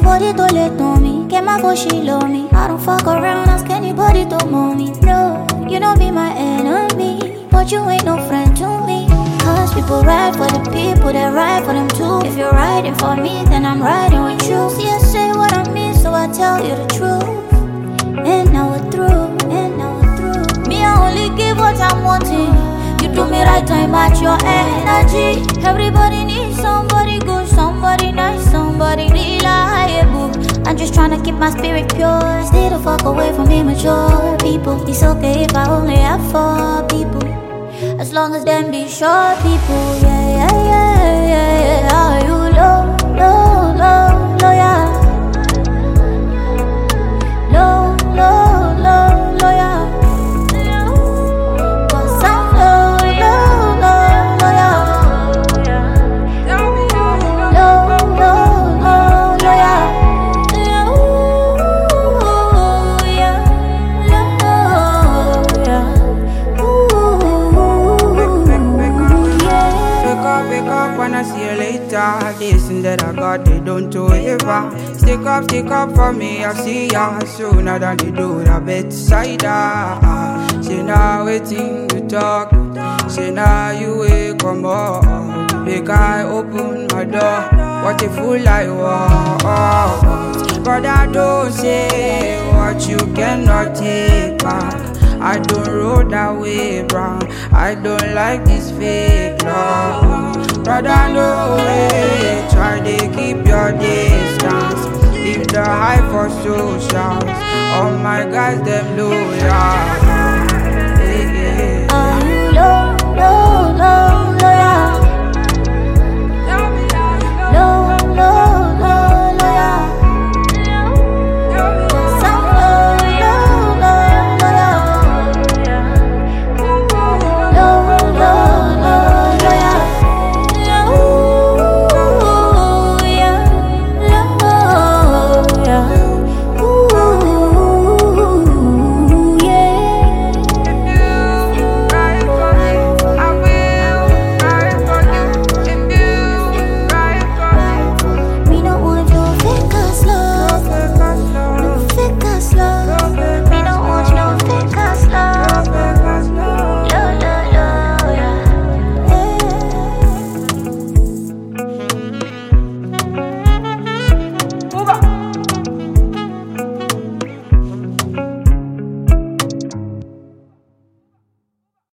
anybody to let on me. Get my for she love me. I don't fuck around, ask anybody to moan me. No, you don't be my enemy, but you ain't no friend to me. Cause people ride for the people that ride for them too. If you're riding for me, then I'm riding with you. See, I say what I mean, so I tell you the truth. And now we're through, and now we're through. Me, I only give what I'm wanting. You do me right, I match your energy. Everybody needs somebody good, somebody nice, somebody reliable. I'm just tryna keep my spirit pure. Stay the fuck away from immature people. It's okay if I only have 4 people, as long as them be sure people. Yeah, yeah, yeah, yeah, yeah. Are you low, low, low, low, yeah? Low, low, low, low, yeah. Cause I'm low, low, low, low, yeah. Low, low, low, low, yeah. Wake up when I see you later. This thing that I got, they don't do ever. Stick up for me, I see ya sooner than they do the bedside. Say now waiting to talk. Say now you wake come up. Make I open my door. What a fool I was. Brother, don't say what you cannot take back. I don't roll that way, bro. I don't like this fake love. Brother, no way. Try to keep your distance. Leave the hype for socials. All my guys, them loyal.